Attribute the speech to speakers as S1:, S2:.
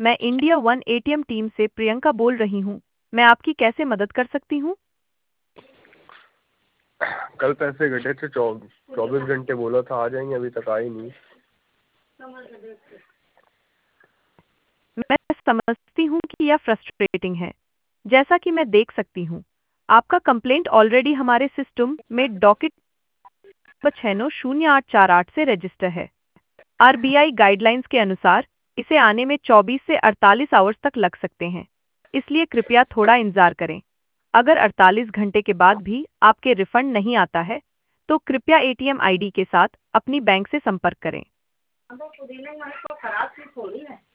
S1: मैं India one ATM team से प्रियंका बोल रही हूँ। मैं आपकी कैसे मदद कर सकती हूँ?
S2: कल पैसे कटे थे, 24 घंटे बोला था आ जाएंगे, अभी तक आए नहीं।
S1: मैं समझती हूँ कि यह फ्रस्ट्रेटिंग है। जैसा कि मैं देख सकती हूँ, आपका कंप्लेंट ऑलरेडी हमारे सिस्टम में डॉकेट 690848 से रजिस्टर है। आरबीआई गाइडलाइंस के अनुसार इसे आने में 24 से 48 आवर्स तक लग सकते हैं, इसलिए कृपया थोड़ा इंतजार करें। अगर 48 घंटे के बाद भी आपके रिफंड नहीं आता है, तो कृपया एटीएम आईडी के साथ अपनी बैंक से संपर्क करें।